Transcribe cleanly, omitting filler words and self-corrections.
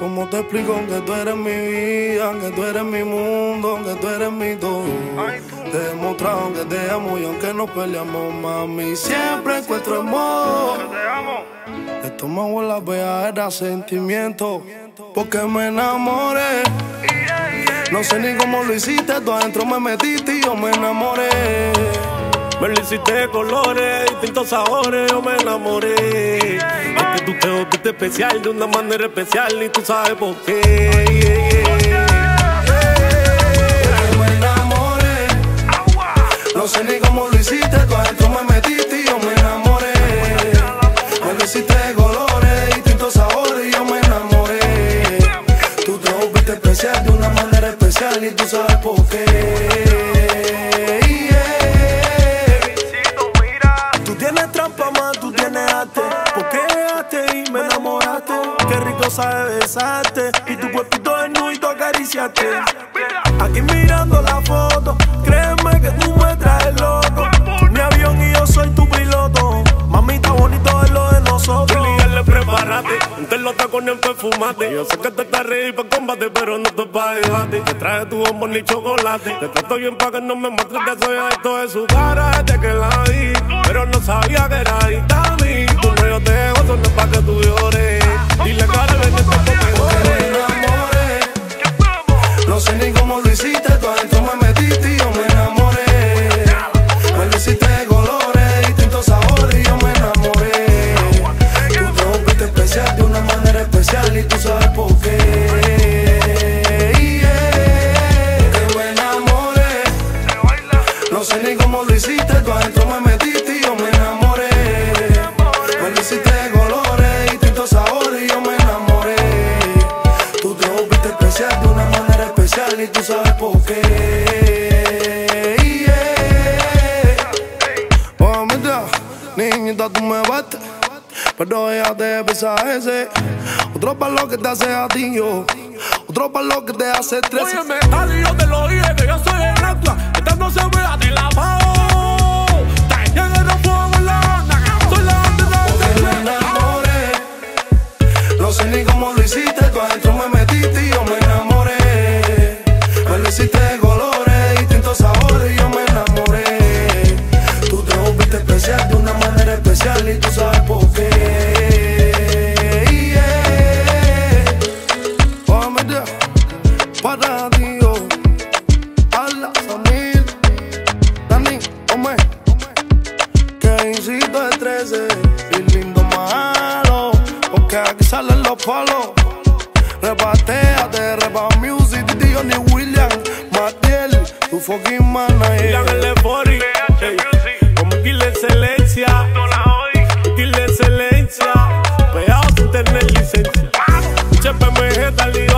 ¿Cómo te explico que tú eres mi vida, que tú eres mi mundo, que tú eres mi todo? Te he demostrado que te amo y aunque nos peleamos, mami, siempre encuentro amor. Esto me huele a viajera, sentimiento, porque me enamoré. No sé ni cómo lo hiciste, tú adentro me metiste y yo me enamoré. Me lo hiciste de colores, distintos sabores, yo me enamoré. Es que tú te volviste especial de una manera especial y tú sabes por qué. Me enamoré. No sé ni cómo lo hiciste, tú adentro me metiste y yo me enamoré. Me lo hiciste de colores, distintos sabores y yo me enamoré. Tú te volviste especial de una manera especial y tú sabes por qué. Qué rico sabe besarte y tu cuerpito desnudo acariciaste. Aquí mirando la foto, créeme que tú me traes loco. Mi avión y yo soy tu piloto. Mamita, bonito es lo de nosotros. Julián, prepárate, entre los tacones perfumate. Yo sé que te estás reír para combate, pero no te pa' debate. Te traje tu bombón ni chocolate. Te trato bien pa' que no me muestres que soy adicto de su cara desde que la vi. Pero no sabía que era adicta a mí. Tú no, yo te gozo, no es pa' que tú llores. Dile cara, ven, esto me enamoré. No sé ni cómo lo hiciste, tú adentro me metiste y yo me enamoré. Me lo hiciste de colores, distintos sabores y yo me enamoré. Tú te volviste especial de una manera especial y tú sabes por qué. Que me enamoré. No sé ni cómo lo hiciste, tú adentro me metiste y yo me enamoré. Me lo hiciste de colores, distintos sabores y yo me enamoré. Tú te volviste especial de una manera especial y tú sabes por qué. Oh, mira, niñita, tú me bates, pero ella te pesa ese. Otro palo que te hace a ti, yo. Otro palo que te hace estrés. Óyeme, Ali, yo te lo dije que yo soy el actua. Esta no se vea, te la pago. Llega el fuego en la banda. Soy la banda de me enamoré. No sé ni cómo lo hiciste, tú adentro me metiste y yo me enamoré. Me lo hiciste de colores, distintos sabores y yo me enamoré. Tú te volviste especial de una manera especial y tú sabes por qué. Para ti, yo, Ala, Samir, Dani, Ome, que incito de 13 y lindo malo, porque aquí salen los palos. Rebateate, Reba Music, Titi, Johnny William, Matiel, tu fucking manager. William el Efori, como Killer Excelencia, Killer Excelencia, pegado sin tener licencia. HPMG, tal